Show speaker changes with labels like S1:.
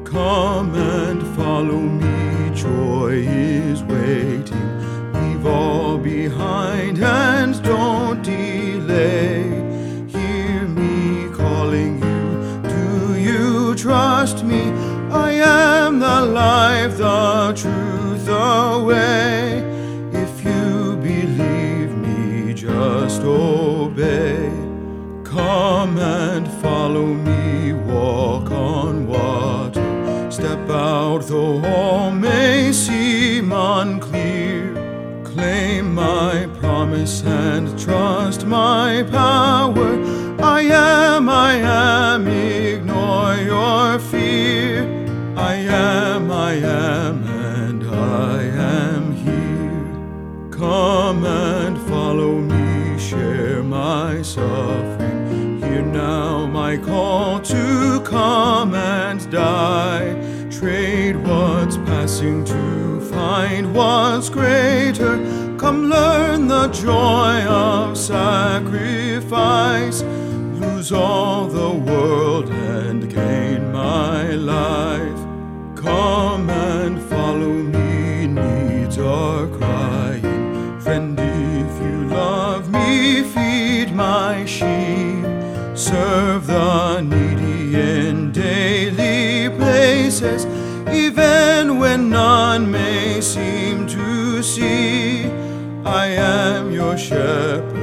S1: Come and follow me, joy is waiting. Leave all behind and don't delay. Hear me calling you, do you trust me? I am the life, the truth, the way. If you believe me, just obey. Come and follow me, walk on water. Step out though all may seem unclear. Claim my promise and trust my power. I am, ignore your fear. I am, and I am here. Come and follow me, share my suffering. Hear now my call to come and die. Trade what's passing to find what's greater. Come learn the joy of sacrifice. Lose all the world and gain my life. Come and follow me, needs are crying. Friend, if you love me, feed my sheep. Serve the needy in daily places, even when none may seem to see. I am your shepherd.